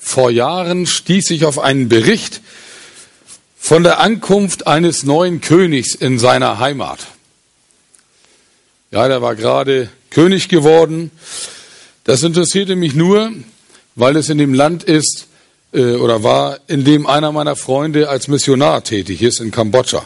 Vor Jahren stieß ich auf einen Bericht von der Ankunft eines neuen Königs in seiner Heimat. Ja, der war gerade König geworden. Das interessierte mich nur, weil es in dem Land ist oder war, in dem einer meiner Freunde als Missionar tätig ist, in Kambodscha.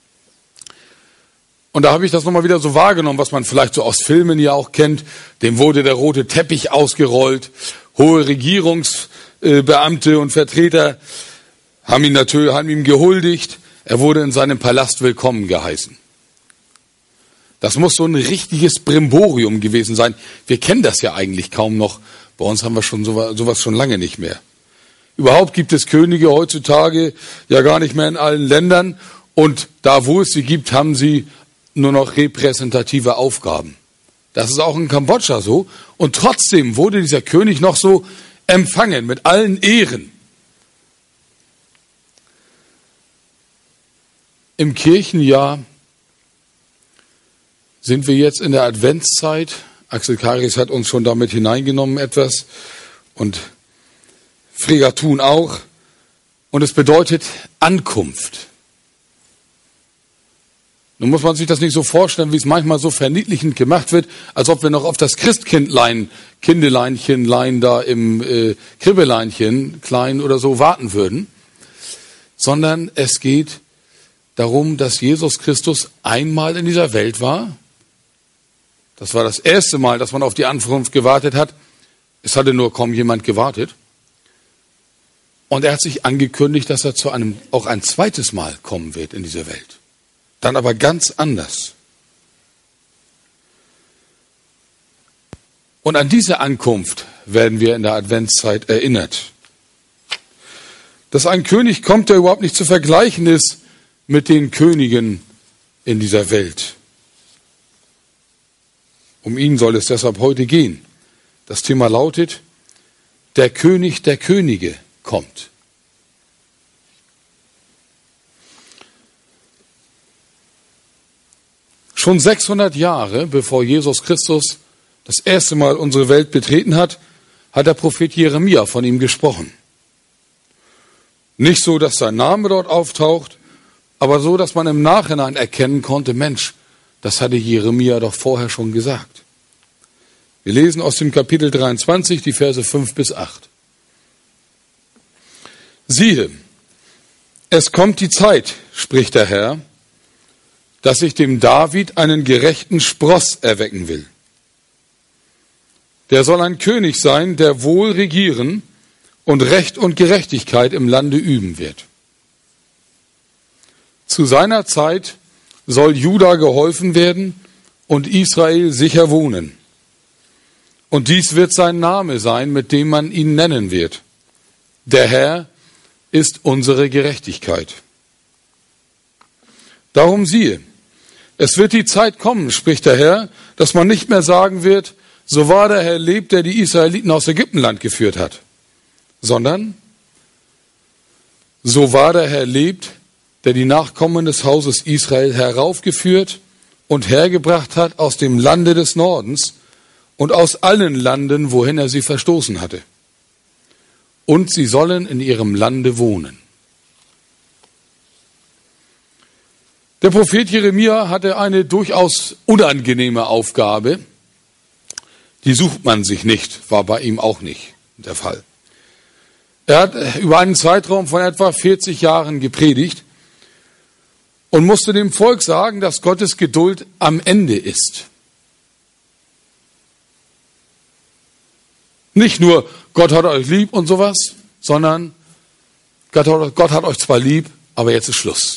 Und da habe ich das nochmal wieder so wahrgenommen, was man vielleicht so aus Filmen ja auch kennt. Dem wurde der rote Teppich ausgerollt. Hohe Regierungsbeamte und Vertreter haben ihm gehuldigt. Er wurde in seinem Palast willkommen geheißen. Das muss so ein richtiges Brimborium gewesen sein. Wir kennen das ja eigentlich kaum noch. Bei uns haben wir schon sowas schon lange nicht mehr. Überhaupt gibt es Könige heutzutage ja gar nicht mehr in allen Ländern. Und da, wo es sie gibt, haben sie nur noch repräsentative Aufgaben. Das ist auch in Kambodscha so. Und trotzdem wurde dieser König noch so empfangen mit allen Ehren. Im Kirchenjahr sind wir jetzt in der Adventszeit. Axel Karis hat uns schon damit hineingenommen etwas und Fregatun auch. Und es bedeutet Ankunft. Nun muss man sich das nicht so vorstellen, wie es manchmal so verniedlichend gemacht wird, als ob wir noch auf das Kindleinchen da im Kribbeleinchen klein oder so warten würden. Sondern es geht darum, dass Jesus Christus einmal in dieser Welt war. Das war das erste Mal, dass man auf die Ankunft gewartet hat. Es hatte nur kaum jemand gewartet. Und er hat sich angekündigt, dass er auch ein zweites Mal kommen wird in diese Welt. Dann aber ganz anders. Und an diese Ankunft werden wir in der Adventszeit erinnert. Dass ein König kommt, der überhaupt nicht zu vergleichen ist mit den Königen in dieser Welt. Um ihn soll es deshalb heute gehen. Das Thema lautet, der König der Könige kommt. Schon 600 Jahre, bevor Jesus Christus das erste Mal unsere Welt betreten hat, hat der Prophet Jeremia von ihm gesprochen. Nicht so, dass sein Name dort auftaucht, aber so, dass man im Nachhinein erkennen konnte, Mensch, das hatte Jeremia doch vorher schon gesagt. Wir lesen aus dem Kapitel 23, die Verse 5 bis 8. Siehe, es kommt die Zeit, spricht der Herr, dass ich dem David einen gerechten Spross erwecken will. Der soll ein König sein, der wohl regieren und Recht und Gerechtigkeit im Lande üben wird. Zu seiner Zeit soll Juda geholfen werden und Israel sicher wohnen. Und dies wird sein Name sein, mit dem man ihn nennen wird. Der Herr ist unsere Gerechtigkeit. Darum siehe, es wird die Zeit kommen, spricht der Herr, dass man nicht mehr sagen wird, so wahr der Herr lebt, der die Israeliten aus Ägyptenland geführt hat, sondern so wahr der Herr lebt, der die Nachkommen des Hauses Israel heraufgeführt und hergebracht hat aus dem Lande des Nordens und aus allen Landen, wohin er sie verstoßen hatte. Und sie sollen in ihrem Lande wohnen. Der Prophet Jeremia hatte eine durchaus unangenehme Aufgabe. Die sucht man sich nicht, war bei ihm auch nicht der Fall. Er hat über einen Zeitraum von etwa 40 Jahren gepredigt und musste dem Volk sagen, dass Gottes Geduld am Ende ist. Nicht nur, Gott hat euch lieb und sowas, sondern Gott hat euch zwar lieb, aber jetzt ist Schluss.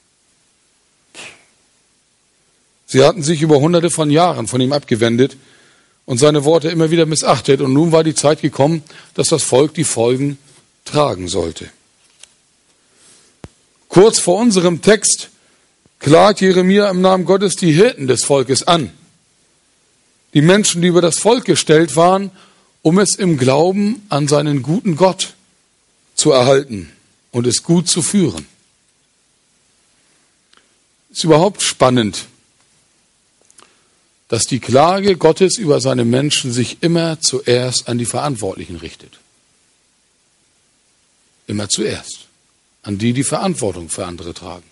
Sie hatten sich über hunderte von Jahren von ihm abgewendet und seine Worte immer wieder missachtet. Und nun war die Zeit gekommen, dass das Volk die Folgen tragen sollte. Kurz vor unserem Text klagt Jeremia im Namen Gottes die Hirten des Volkes an. Die Menschen, die über das Volk gestellt waren, um es im Glauben an seinen guten Gott zu erhalten und es gut zu führen. Es ist überhaupt spannend, dass die Klage Gottes über seine Menschen sich immer zuerst an die Verantwortlichen richtet. immer zuerst. An die, die Verantwortung für andere tragen.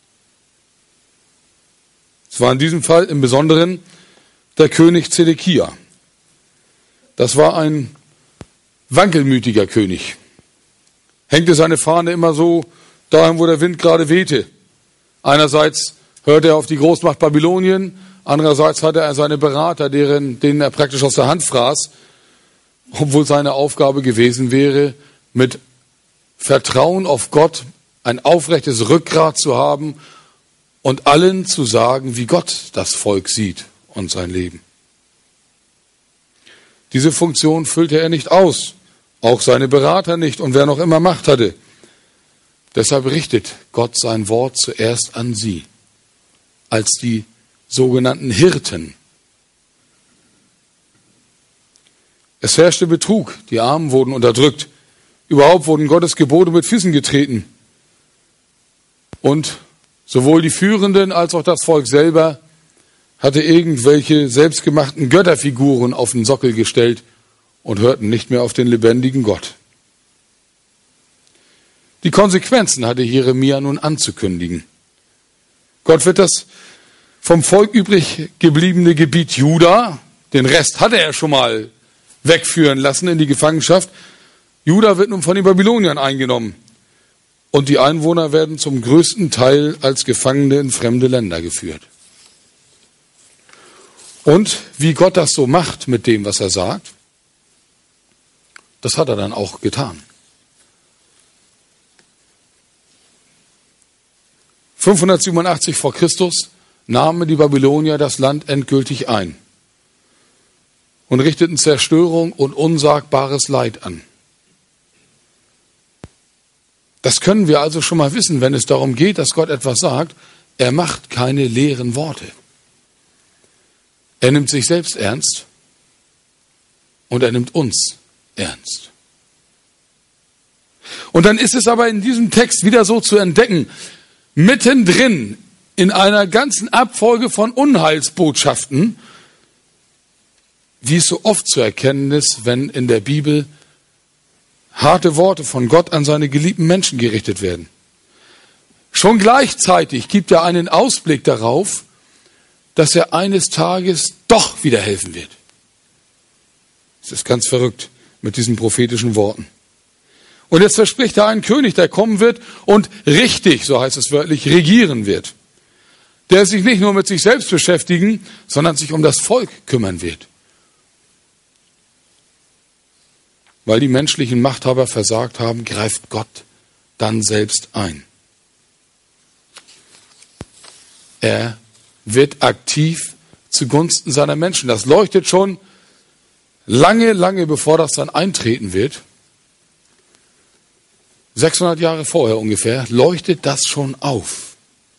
Es war in diesem Fall im Besonderen der König Zedekia. Das war ein wankelmütiger König. Hängte seine Fahne immer so dahin, wo der Wind gerade wehte. Einerseits hörte er auf die Großmacht Babylonien, andererseits hatte er seine Berater, denen er praktisch aus der Hand fraß, obwohl seine Aufgabe gewesen wäre, mit Vertrauen auf Gott ein aufrechtes Rückgrat zu haben und allen zu sagen, wie Gott das Volk sieht und sein Leben. Diese Funktion füllte er nicht aus, auch seine Berater nicht und wer noch immer Macht hatte. Deshalb richtet Gott sein Wort zuerst an sie, als die sogenannten Hirten. Es herrschte Betrug, die Armen wurden unterdrückt, überhaupt wurden Gottes Gebote mit Füßen getreten. Und sowohl die Führenden als auch das Volk selber hatte irgendwelche selbstgemachten Götterfiguren auf den Sockel gestellt und hörten nicht mehr auf den lebendigen Gott. Die Konsequenzen hatte Jeremia nun anzukündigen. Gott wird das vom Volk übrig gebliebene Gebiet Juda, den Rest hatte er schon mal wegführen lassen in die Gefangenschaft. Juda wird nun von den Babyloniern eingenommen. Und die Einwohner werden zum größten Teil als Gefangene in fremde Länder geführt. Und wie Gott das so macht mit dem, was er sagt, das hat er dann auch getan. 587 vor Christus nahmen die Babylonier das Land endgültig ein und richteten Zerstörung und unsagbares Leid an. Das können wir also schon mal wissen, wenn es darum geht, dass Gott etwas sagt. Er macht keine leeren Worte. Er nimmt sich selbst ernst und er nimmt uns ernst. Und dann ist es aber in diesem Text wieder so zu entdecken, mittendrin in einer ganzen Abfolge von Unheilsbotschaften, wie es so oft zu erkennen ist, wenn in der Bibel harte Worte von Gott an seine geliebten Menschen gerichtet werden. Schon gleichzeitig gibt er einen Ausblick darauf, dass er eines Tages doch wieder helfen wird. Es ist ganz verrückt mit diesen prophetischen Worten. Und jetzt verspricht er einen König, der kommen wird und richtig, so heißt es wörtlich, regieren wird. Der sich nicht nur mit sich selbst beschäftigen, sondern sich um das Volk kümmern wird. Weil die menschlichen Machthaber versagt haben, greift Gott dann selbst ein. Er wird aktiv zugunsten seiner Menschen. Das leuchtet schon lange, lange bevor das dann eintreten wird. 600 Jahre vorher ungefähr leuchtet das schon auf.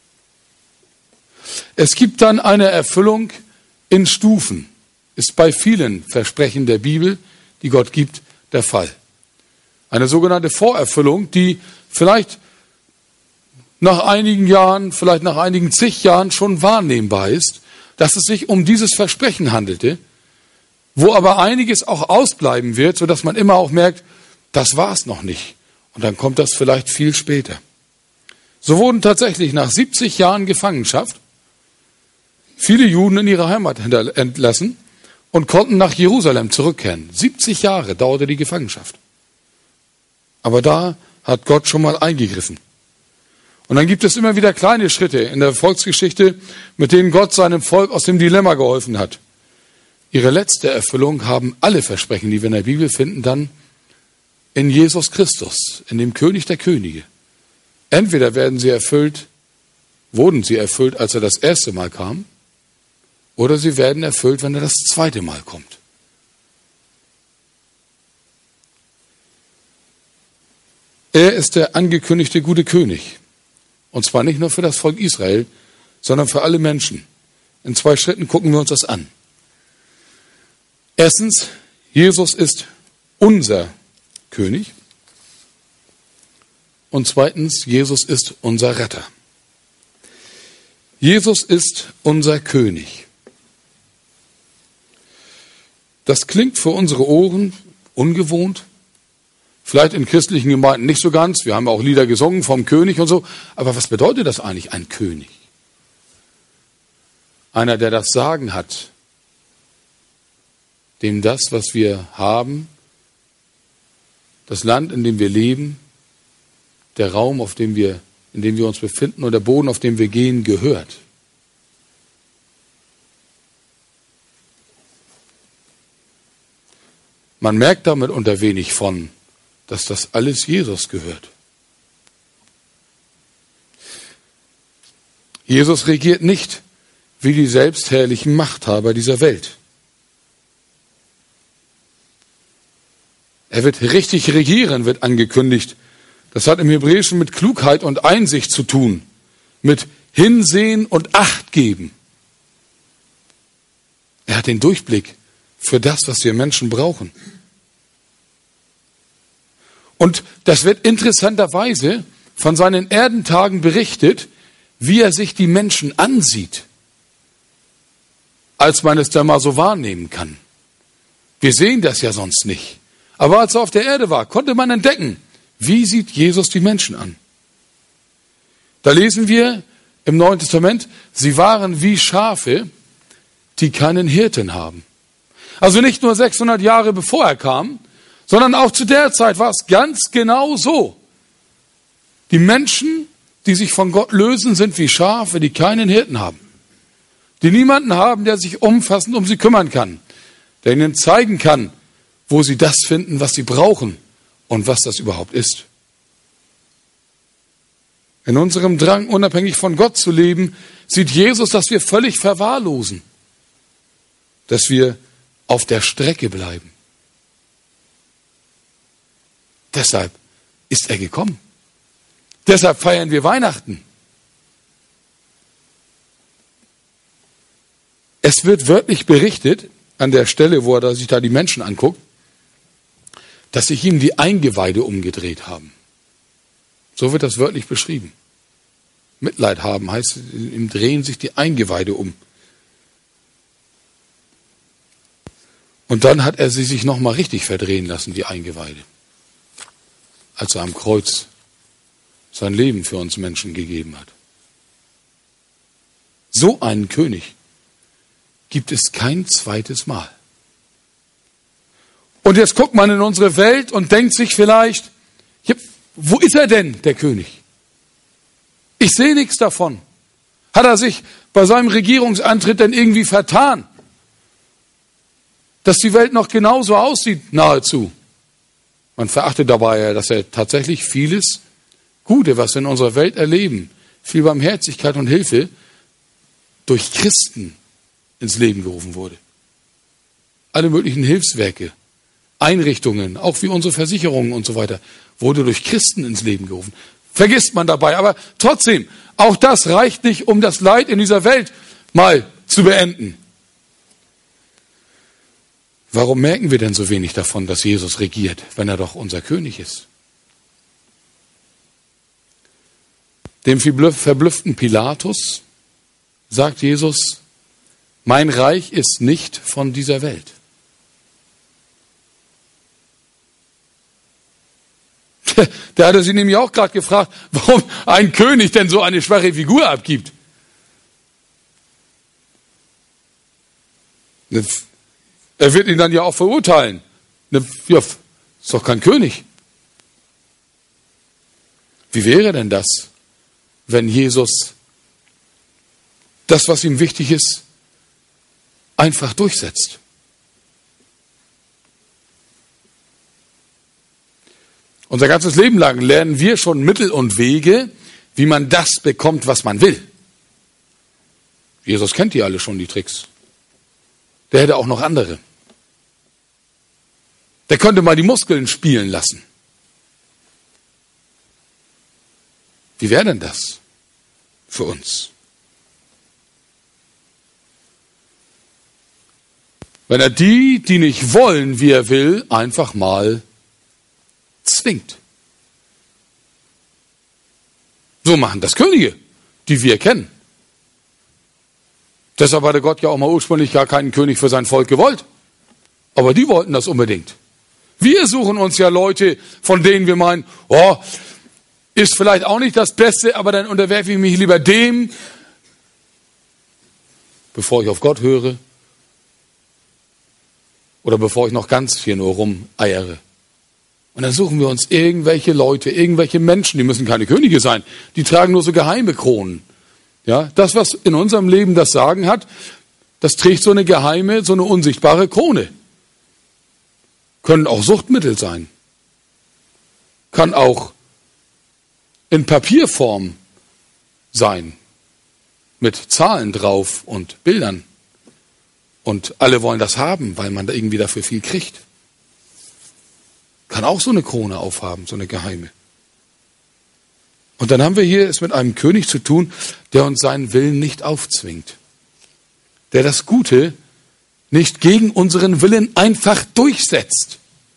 Es gibt dann eine Erfüllung in Stufen. Ist bei vielen Versprechen der Bibel, die Gott gibt, der Fall. Eine sogenannte Vorerfüllung, die vielleicht nach einigen Jahren, vielleicht nach einigen zig Jahren schon wahrnehmbar ist, dass es sich um dieses Versprechen handelte, wo aber einiges auch ausbleiben wird, sodass man immer auch merkt, das war es noch nicht. Und dann kommt das vielleicht viel später. So wurden tatsächlich nach 70 Jahren Gefangenschaft viele Juden in ihre Heimat entlassen und konnten nach Jerusalem zurückkehren. 70 Jahre dauerte die Gefangenschaft. Aber da hat Gott schon mal eingegriffen. Und dann gibt es immer wieder kleine Schritte in der Volksgeschichte, mit denen Gott seinem Volk aus dem Dilemma geholfen hat. Ihre letzte Erfüllung haben alle Versprechen, die wir in der Bibel finden, dann in Jesus Christus, in dem König der Könige. Entweder wurden sie erfüllt, als er das erste Mal kam, oder sie werden erfüllt, wenn er das zweite Mal kommt. Er ist der angekündigte gute König. Und zwar nicht nur für das Volk Israel, sondern für alle Menschen. In 2 Schritten gucken wir uns das an. Erstens, Jesus ist unser König. Und zweitens, Jesus ist unser Retter. Jesus ist unser König. Das klingt für unsere Ohren ungewohnt, Vielleicht in christlichen Gemeinden nicht so ganz. Wir haben auch Lieder gesungen vom König und so. Aber was bedeutet das eigentlich, ein König? Einer, der das Sagen hat, dem das, was wir haben, das Land, in dem wir leben, der Raum, in dem wir uns befinden und der Boden, auf dem wir gehen, gehört. Man merkt damit unter wenig von, dass das alles Jesus gehört. Jesus regiert nicht wie die selbstherrlichen Machthaber dieser Welt. Er wird richtig regieren, wird angekündigt. Das hat im Hebräischen mit Klugheit und Einsicht zu tun, mit Hinsehen und Acht geben. Er hat den Durchblick für das, was wir Menschen brauchen. Und das wird interessanterweise von seinen Erdentagen berichtet, wie er sich die Menschen ansieht, als man es da mal so wahrnehmen kann. Wir sehen das ja sonst nicht. Aber als er auf der Erde war, konnte man entdecken, wie sieht Jesus die Menschen an. Da lesen wir im Neuen Testament, sie waren wie Schafe, die keinen Hirten haben. Also nicht nur 600 Jahre bevor er kam, sondern auch zu der Zeit war es ganz genau so. Die Menschen, die sich von Gott lösen, sind wie Schafe, die keinen Hirten haben. Die niemanden haben, der sich umfassend um sie kümmern kann, der ihnen zeigen kann, wo sie das finden, was sie brauchen und was das überhaupt ist. In unserem Drang, unabhängig von Gott zu leben, sieht Jesus, dass wir völlig verwahrlosen, dass wir auf der Strecke bleiben. Deshalb ist er gekommen. Deshalb feiern wir Weihnachten. Es wird wörtlich berichtet, an der Stelle, wo er sich da die Menschen anguckt, dass sich ihm die Eingeweide umgedreht haben. So wird das wörtlich beschrieben. Mitleid haben heißt, ihm drehen sich die Eingeweide um. Und dann hat er sie sich nochmal richtig verdrehen lassen, die Eingeweide. Als er am Kreuz sein Leben für uns Menschen gegeben hat. So einen König gibt es kein zweites Mal. Und jetzt guckt man in unsere Welt und denkt sich vielleicht, wo ist er denn, der König? Ich sehe nichts davon. Hat er sich bei seinem Regierungsantritt denn irgendwie vertan? Dass die Welt noch genauso aussieht, nahezu. Man verachtet dabei, dass er tatsächlich vieles Gute, was wir in unserer Welt erleben, viel Barmherzigkeit und Hilfe, durch Christen ins Leben gerufen wurde. Alle möglichen Hilfswerke, Einrichtungen, auch wie unsere Versicherungen und so weiter, wurde durch Christen ins Leben gerufen. Vergisst man dabei, aber trotzdem, auch das reicht nicht, um das Leid in dieser Welt mal zu beenden. Warum merken wir denn so wenig davon, dass Jesus regiert, wenn er doch unser König ist? Dem verblüfften Pilatus sagt Jesus, mein Reich ist nicht von dieser Welt. Da hat er sich nämlich auch gerade gefragt, warum ein König denn so eine schwache Figur abgibt. Er wird ihn dann ja auch verurteilen. Ja, ist doch kein König. Wie wäre denn das, wenn Jesus das, was ihm wichtig ist, einfach durchsetzt? Unser ganzes Leben lang lernen wir schon Mittel und Wege, wie man das bekommt, was man will. Jesus kennt die alle schon, die Tricks. Der hätte auch noch andere. Der könnte mal die Muskeln spielen lassen. Wie wäre denn das für uns? Wenn er die nicht wollen, wie er will, einfach mal zwingt. So machen das Könige, die wir kennen. Deshalb hatte Gott ja auch mal ursprünglich gar keinen König für sein Volk gewollt. Aber die wollten das unbedingt. Wir suchen uns ja Leute, von denen wir meinen, ist vielleicht auch nicht das Beste, aber dann unterwerfe ich mich lieber dem, bevor ich auf Gott höre oder bevor ich noch ganz hier nur rumeiere. Und dann suchen wir uns irgendwelche Leute, irgendwelche Menschen, die müssen keine Könige sein, die tragen nur so geheime Kronen. Ja, das, was in unserem Leben das Sagen hat, das trägt so eine geheime, so eine unsichtbare Krone. Können auch Suchtmittel sein. Kann auch in Papierform sein. Mit Zahlen drauf und Bildern. Und alle wollen das haben, weil man da irgendwie dafür viel kriegt. Kann auch so eine Krone aufhaben, so eine geheime. Und dann haben wir hier es mit einem König zu tun, der uns seinen Willen nicht aufzwingt. Der das Gute nicht gegen unseren Willen einfach durchsetzt,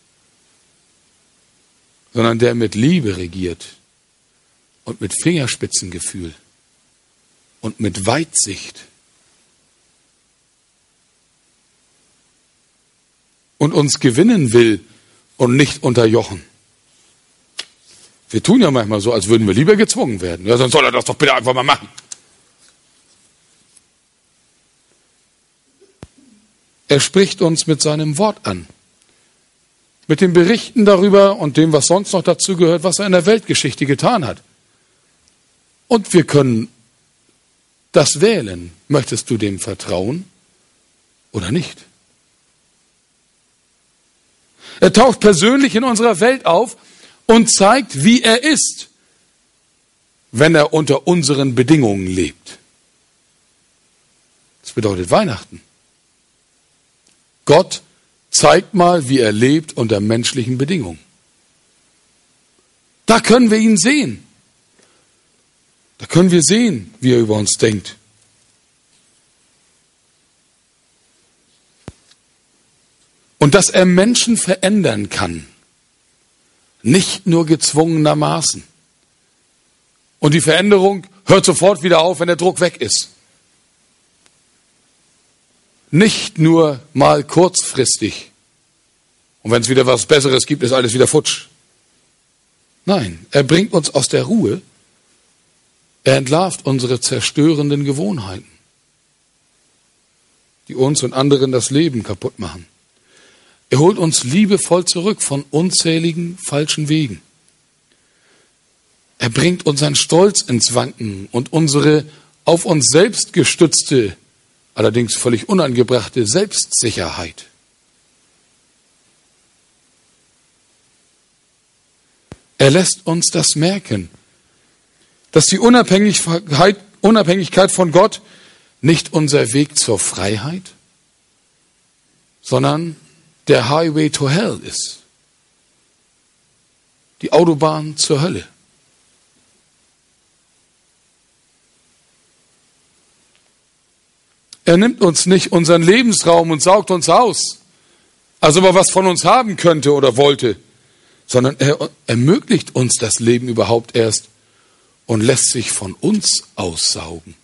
sondern der mit Liebe regiert und mit Fingerspitzengefühl und mit Weitsicht und uns gewinnen will und nicht unterjochen. Wir tun ja manchmal so, als würden wir lieber gezwungen werden. Ja, sonst soll er das doch bitte einfach mal machen. Er spricht uns mit seinem Wort an. Mit den Berichten darüber und dem, was sonst noch dazu gehört, was er in der Weltgeschichte getan hat. Und wir können das wählen. Möchtest du dem vertrauen oder nicht? Er taucht persönlich in unserer Welt auf und zeigt, wie er ist, wenn er unter unseren Bedingungen lebt. Das bedeutet Weihnachten. Gott zeigt mal, wie er lebt unter menschlichen Bedingungen. Da können wir ihn sehen. Da können wir sehen, wie er über uns denkt. Und dass er Menschen verändern kann. Nicht nur gezwungenermaßen. Und die Veränderung hört sofort wieder auf, wenn der Druck weg ist. Nicht nur mal kurzfristig. Und wenn es wieder was Besseres gibt, ist alles wieder futsch. Nein, er bringt uns aus der Ruhe. Er entlarvt unsere zerstörenden Gewohnheiten, die uns und anderen das Leben kaputt machen. Er holt uns liebevoll zurück von unzähligen falschen Wegen. Er bringt unseren Stolz ins Wanken und unsere auf uns selbst gestützte, allerdings völlig unangebrachte Selbstsicherheit. Er lässt uns das merken, dass die Unabhängigkeit von Gott nicht unser Weg zur Freiheit, sondern der Highway to Hell ist. Die Autobahn zur Hölle. Er nimmt uns nicht unseren Lebensraum und saugt uns aus, als ob er was von uns haben könnte oder wollte, sondern er ermöglicht uns das Leben überhaupt erst und lässt sich von uns aussaugen.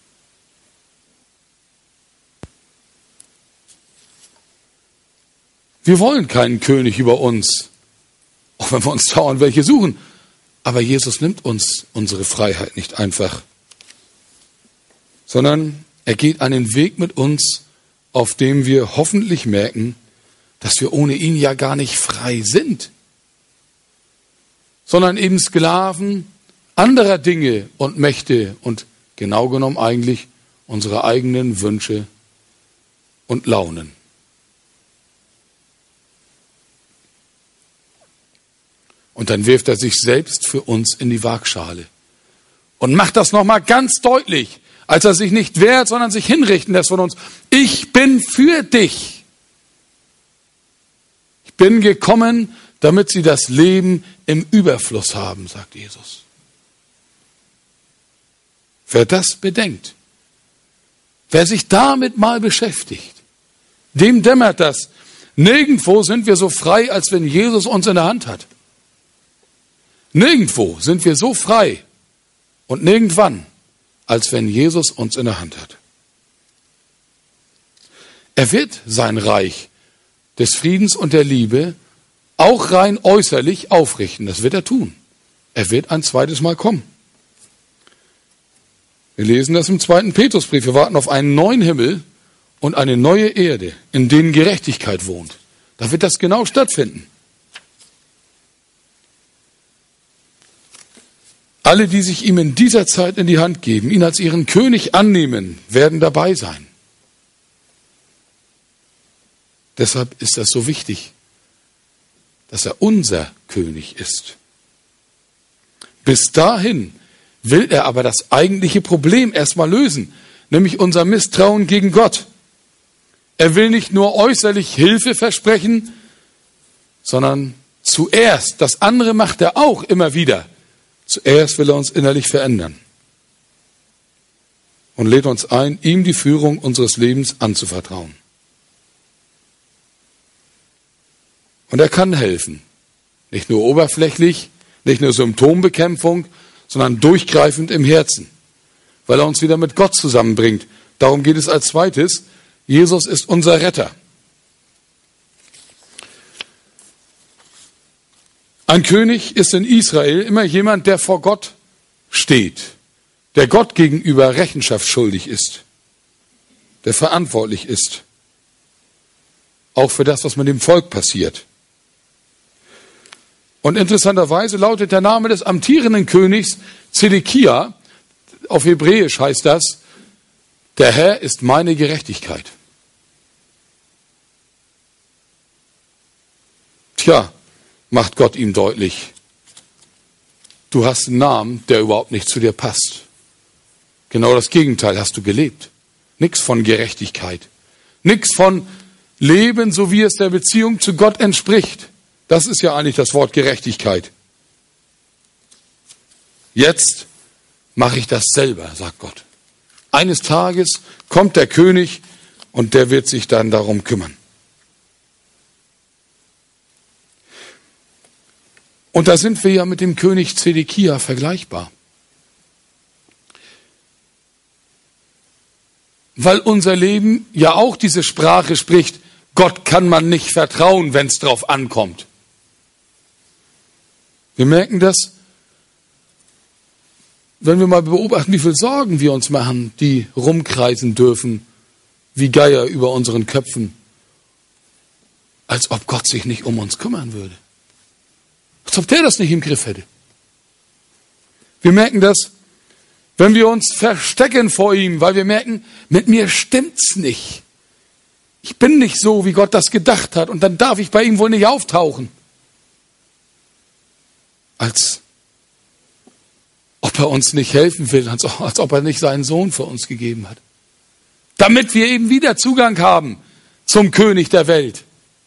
Wir wollen keinen König über uns, auch wenn wir uns dauernd welche suchen. Aber Jesus nimmt uns unsere Freiheit nicht einfach, sondern er geht einen Weg mit uns, auf dem wir hoffentlich merken, dass wir ohne ihn ja gar nicht frei sind, sondern eben Sklaven anderer Dinge und Mächte und genau genommen eigentlich unsere eigenen Wünsche und Launen. Und dann wirft er sich selbst für uns in die Waagschale und macht das nochmal ganz deutlich, als er sich nicht wehrt, sondern sich hinrichten lässt von uns. Ich bin für dich. Ich bin gekommen, damit sie das Leben im Überfluss haben, sagt Jesus. Wer das bedenkt, wer sich damit mal beschäftigt, dem dämmert das. Nirgendwo sind wir so frei, als wenn Jesus uns in der Hand hat. Nirgendwo sind wir so frei und nirgendwann, als wenn Jesus uns in der Hand hat. Er wird sein Reich des Friedens und der Liebe auch rein äußerlich aufrichten. Das wird er tun. Er wird ein zweites Mal kommen. Wir lesen das im 2. Petrusbrief. Wir warten auf einen neuen Himmel und eine neue Erde, in denen Gerechtigkeit wohnt. Da wird das genau stattfinden. Alle, die sich ihm in dieser Zeit in die Hand geben, ihn als ihren König annehmen, werden dabei sein. Deshalb ist das so wichtig, dass er unser König ist. Bis dahin will er aber das eigentliche Problem erstmal lösen, nämlich unser Misstrauen gegen Gott. Er will nicht nur äußerlich Hilfe versprechen, sondern zuerst, das andere macht er auch immer wieder, zuerst will er uns innerlich verändern und lädt uns ein, ihm die Führung unseres Lebens anzuvertrauen. Und er kann helfen. Nicht nur oberflächlich, nicht nur Symptombekämpfung, sondern durchgreifend im Herzen, weil er uns wieder mit Gott zusammenbringt. Darum geht es als zweites. Jesus ist unser Retter. Ein König ist in Israel immer jemand, der vor Gott steht, der Gott gegenüber Rechenschaft schuldig ist, der verantwortlich ist, auch für das, was mit dem Volk passiert. Und interessanterweise lautet der Name des amtierenden Königs Zedekia, auf Hebräisch heißt das, der Herr ist meine Gerechtigkeit. Tja, macht Gott ihm deutlich, du hast einen Namen, der überhaupt nicht zu dir passt. Genau das Gegenteil hast du gelebt. Nichts von Gerechtigkeit. Nichts von Leben, so wie es der Beziehung zu Gott entspricht. Das ist ja eigentlich das Wort Gerechtigkeit. Jetzt mache ich das selber, sagt Gott. Eines Tages kommt der König und der wird sich dann darum kümmern. Und da sind wir ja mit dem König Zedekia vergleichbar. Weil unser Leben ja auch diese Sprache spricht, Gott kann man nicht vertrauen, wenn es drauf ankommt. Wir merken das, wenn wir mal beobachten, wie viel Sorgen wir uns machen, die rumkreisen dürfen, wie Geier über unseren Köpfen, als ob Gott sich nicht um uns kümmern würde. Als ob der das nicht im Griff hätte. Wir merken das, wenn wir uns verstecken vor ihm, weil wir merken, mit mir stimmt's nicht. Ich bin nicht so, wie Gott das gedacht hat, und dann darf ich bei ihm wohl nicht auftauchen. Als ob er uns nicht helfen will, als ob er nicht seinen Sohn für uns gegeben hat. Damit wir eben wieder Zugang haben zum König der Welt.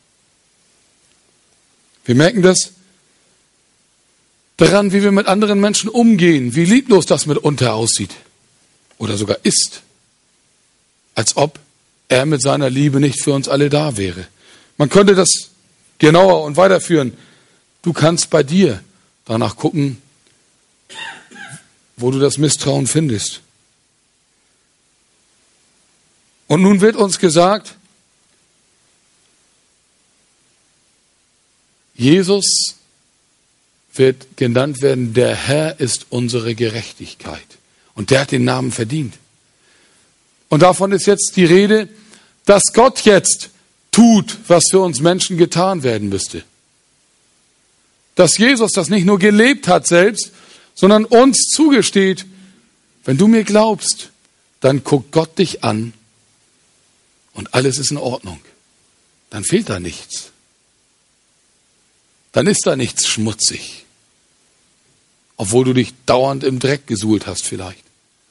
Wir merken das daran, wie wir mit anderen Menschen umgehen, wie lieblos das mitunter aussieht oder sogar ist, als ob er mit seiner Liebe nicht für uns alle da wäre. Man könnte das genauer und weiterführen. Du kannst bei dir danach gucken, wo du das Misstrauen findest. Und nun wird uns gesagt, Jesus wird genannt werden, der Herr ist unsere Gerechtigkeit. Und der hat den Namen verdient. Und davon ist jetzt die Rede, dass Gott jetzt tut, was für uns Menschen getan werden müsste. Dass Jesus das nicht nur gelebt hat selbst, sondern uns zugesteht, wenn du mir glaubst, dann guckt Gott dich an und alles ist in Ordnung. Dann fehlt da nichts. Dann ist da nichts schmutzig. Obwohl du dich dauernd im Dreck gesuhlt hast vielleicht.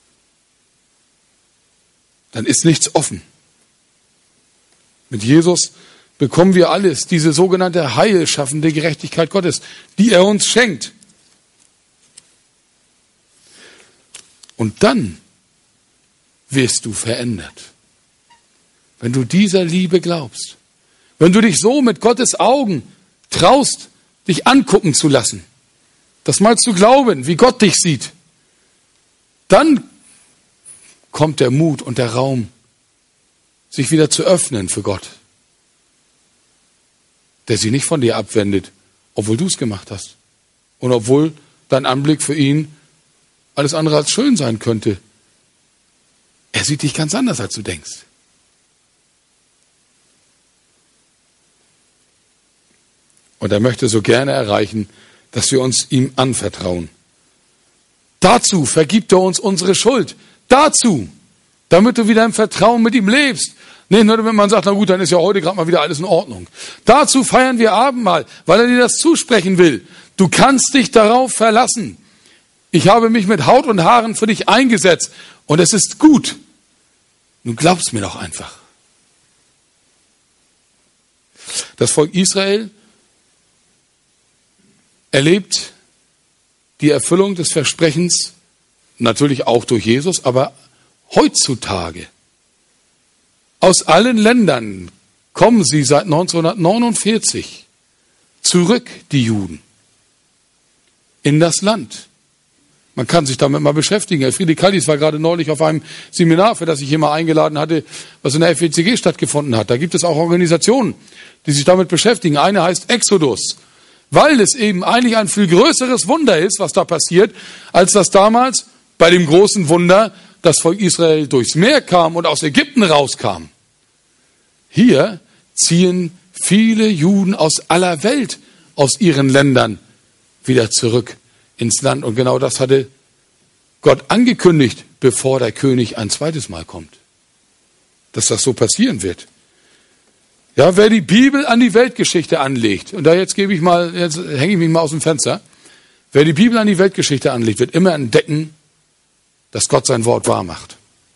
Dann ist nichts offen. Mit Jesus bekommen wir alles, diese sogenannte heilschaffende Gerechtigkeit Gottes, die er uns schenkt. Und dann wirst du verändert. Wenn du dieser Liebe glaubst. Wenn du dich so mit Gottes Augen traust, dich angucken zu lassen. Das mal zu glauben, wie Gott dich sieht. Dann kommt der Mut und der Raum, sich wieder zu öffnen für Gott. der sich nicht von dir abwendet, obwohl du es gemacht hast. Und obwohl dein Anblick für ihn alles andere als schön sein könnte. Er sieht dich ganz anders, als du denkst. Und er möchte so gerne erreichen, dass wir uns ihm anvertrauen. Dazu vergibt er uns unsere Schuld. Dazu, damit du wieder im Vertrauen mit ihm lebst. Nicht nur, wenn man sagt, na gut, dann ist ja heute gerade mal wieder alles in Ordnung. Dazu feiern wir Abendmahl, weil er dir das zusprechen will. Du kannst dich darauf verlassen. Ich habe mich mit Haut und Haaren für dich eingesetzt und es ist gut. Nun glaubst mir doch einfach. Das Volk Israel erlebt die Erfüllung des Versprechens, natürlich auch durch Jesus, aber heutzutage. Aus allen Ländern kommen sie seit 1949 zurück, die Juden, in das Land. Man kann sich damit mal beschäftigen. Herr Friedrich Kallis war gerade neulich auf einem Seminar, für das ich hier mal eingeladen hatte, was in der FECG stattgefunden hat. Da gibt es auch Organisationen, die sich damit beschäftigen. Eine heißt Exodus, weil es eben eigentlich ein viel größeres Wunder ist, was da passiert, als das damals bei dem großen Wunder, das Volk Israel durchs Meer kam und aus Ägypten rauskam. Hier ziehen viele Juden aus aller Welt, aus ihren Ländern wieder zurück ins Land. Und genau das hatte Gott angekündigt, bevor der König ein zweites Mal kommt. Dass das so passieren wird. Ja, wer die Bibel an die Weltgeschichte anlegt, und da jetzt hänge ich mich mal aus dem Fenster, wer die Bibel an die Weltgeschichte anlegt, wird immer entdecken, dass Gott sein Wort wahr macht.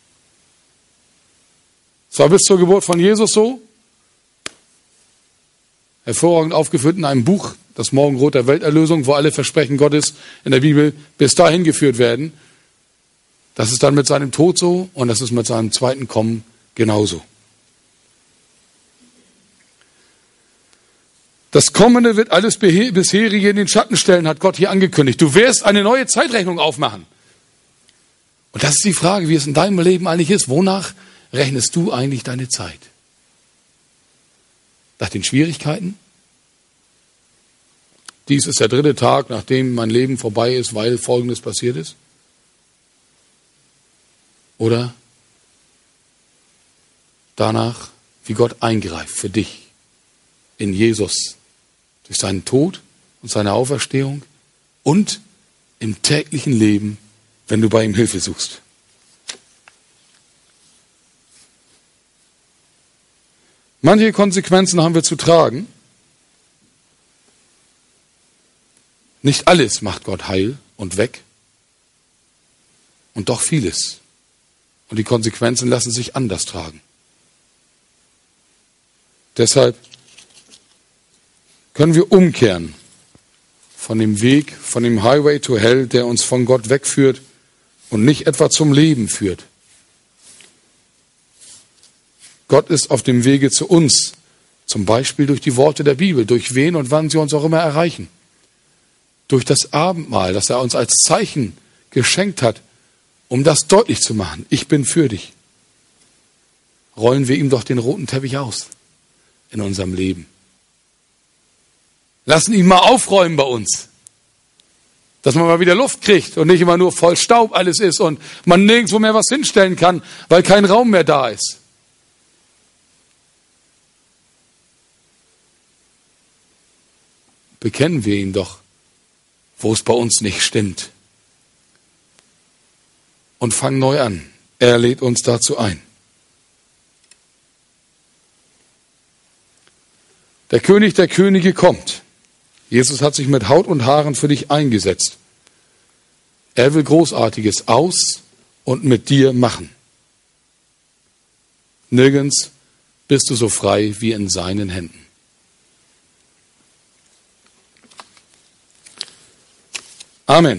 Es war bis zur Geburt von Jesus so, hervorragend aufgeführt in einem Buch, das Morgenrot der Welterlösung, wo alle Versprechen Gottes in der Bibel bis dahin geführt werden. Das ist dann mit seinem Tod so und das ist mit seinem zweiten Kommen genauso. Das Kommende wird alles bisherige in den Schatten stellen, hat Gott hier angekündigt. Du wirst eine neue Zeitrechnung aufmachen. Und das ist die Frage, wie es in deinem Leben eigentlich ist. Wonach rechnest du eigentlich deine Zeit? Nach den Schwierigkeiten? Dies ist der 3. Tag, nachdem mein Leben vorbei ist, weil Folgendes passiert ist? Oder danach, wie Gott eingreift für dich in Jesus durch seinen Tod und seine Auferstehung und im täglichen Leben, wenn du bei ihm Hilfe suchst. Manche Konsequenzen haben wir zu tragen. Nicht alles macht Gott heil und weg. Und doch vieles. Und die Konsequenzen lassen sich anders tragen. Deshalb können wir umkehren von dem Weg, von dem Highway to Hell, der uns von Gott wegführt und nicht etwa zum Leben führt. Gott ist auf dem Wege zu uns, zum Beispiel durch die Worte der Bibel, durch wen und wann sie uns auch immer erreichen. Durch das Abendmahl, das er uns als Zeichen geschenkt hat, um das deutlich zu machen. Ich bin für dich. Rollen wir ihm doch den roten Teppich aus in unserem Leben. Lassen ihn mal aufräumen bei uns. Dass man mal wieder Luft kriegt und nicht immer nur voll Staub alles ist und man nirgendwo mehr was hinstellen kann, weil kein Raum mehr da ist. Bekennen wir ihn doch, wo es bei uns nicht stimmt. Und fangen neu an. Er lädt uns dazu ein. Der König der Könige kommt. Jesus hat sich mit Haut und Haaren für dich eingesetzt. Er will Großartiges aus und mit dir machen. Nirgends bist du so frei wie in seinen Händen. Amen.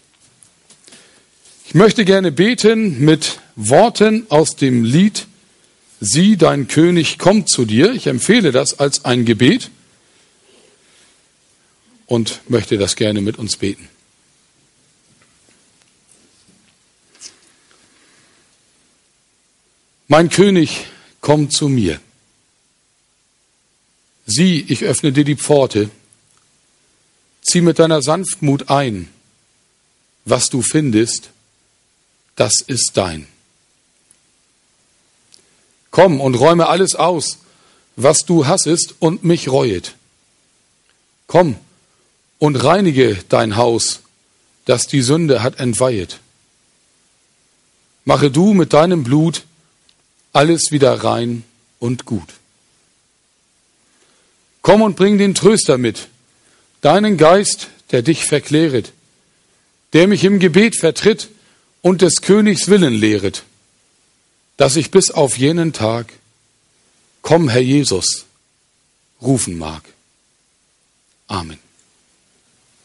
Ich möchte gerne beten mit Worten aus dem Lied Sieh, dein König kommt zu dir. Ich empfehle das als ein Gebet und möchte das gerne mit uns beten. Mein König kommt zu mir. Sieh, ich öffne dir die Pforte. Zieh mit deiner Sanftmut ein. Was du findest, das ist dein. Komm und räume alles aus, was du hassest und mich reuet. Komm und reinige dein Haus, das die Sünde hat entweihet. Mache du mit deinem Blut alles wieder rein und gut. Komm und bring den Tröster mit, deinen Geist, der dich verkläret, der mich im Gebet vertritt und des Königs Willen lehret, dass ich bis auf jenen Tag, komm, Herr Jesus, rufen mag. Amen.